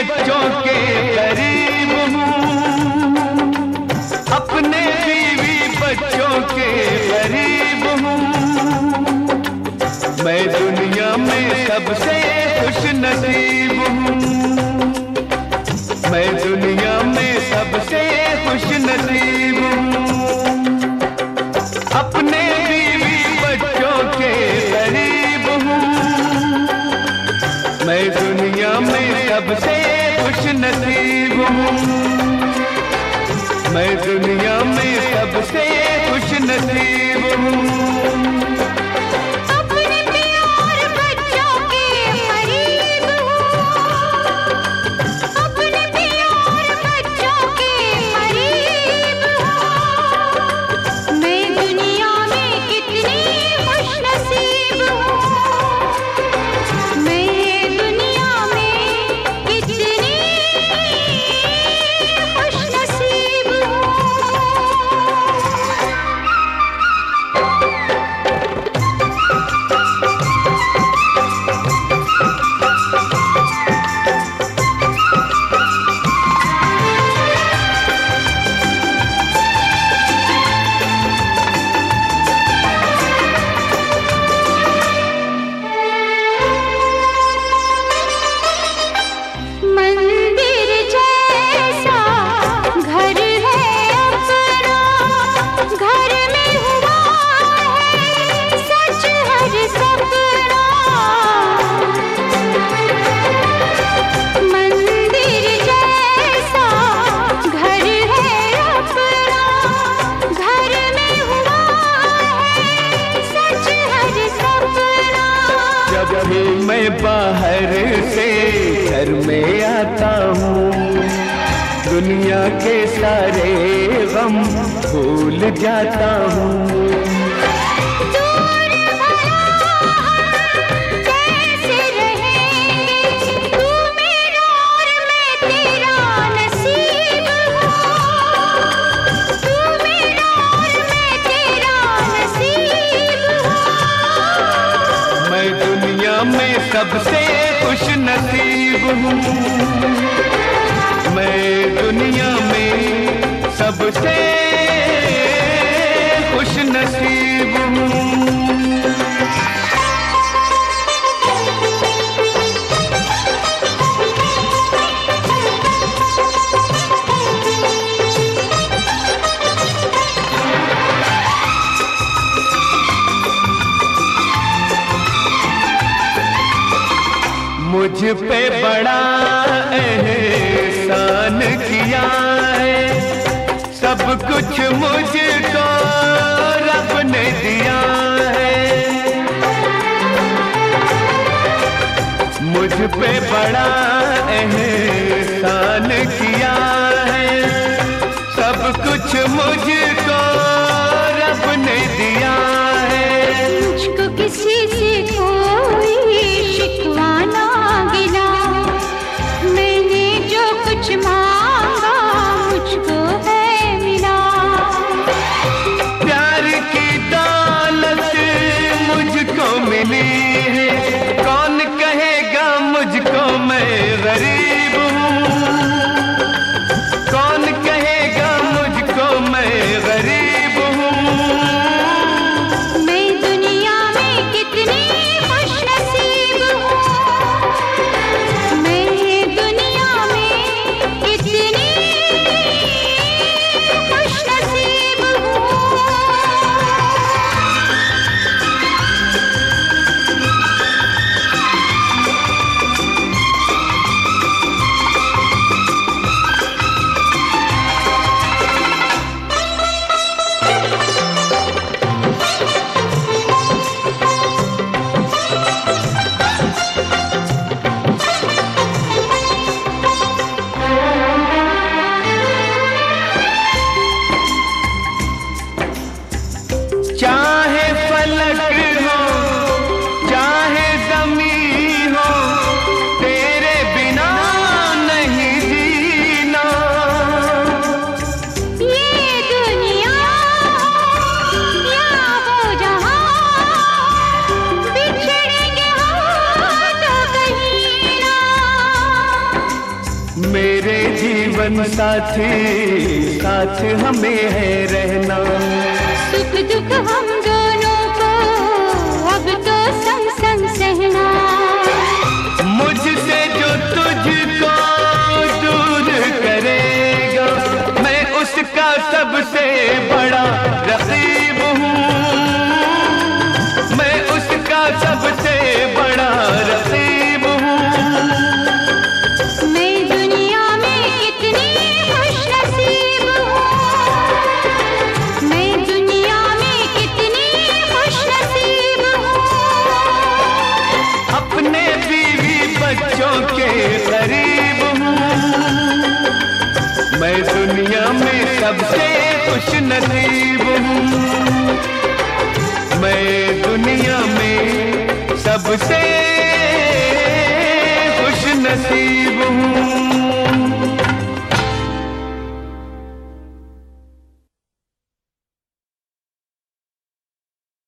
बच्चों के करीब हूँ, अपने बीवी बच्चों के करीब हूँ। मैं दुनिया में सबसे खुश नसीब हूँ, मैं दुनिया में सबसे खुश नसीब हूँ। अपने बीवी बच्चों के करीब हूँ, मैं दुनिया में सबसे खुश नसीब हूँ, मैं दुनिया में सबसे खुश नसीब हूँ। जब भी मैं बाहर से घर में आता हूँ, दुनिया के सारे गम भूल जाता हूँ। मैं सबसे खुश नसीब हूँ, मैं दुनिया में सबसे खुश नसीब हूँ। मुझ पे बड़ा एहसान किया है, सब कुछ मुझको रब ने दिया है। मुझ पे बड़ा एहसान किया है, सब कुछ मुझको रब ने दिया है। मुझको किसी से कोई शिकवा ना गिला, मैंने जो कुछ मांगा मुझको है मिला। प्यार की दौलत मुझको मिली है, कौन कहेगा मुझको मैं गरीब हूँ, कौन कहेगा मुझको मैं जीवन साथी साथ हमें है रहना। सुख दुख हम दोनों को अब तो संग संग सहना। मुझसे जो तुझको दूर करेगा मैं उसका सबसे बड़ा रकीब हूँ। मैं उसका सबसे बड़ा रकीब हूँ। मैं दुनिया में कितनी खुशनसीब हूँ। मैं दुनिया में कितनी खुशनसीब हूँ। अपने बीवी बच्चों के करीब हूँ। मैं दुनिया में सबसे खुशनसीब हूँ। मैं दुनिया में सबसे खुशनसीब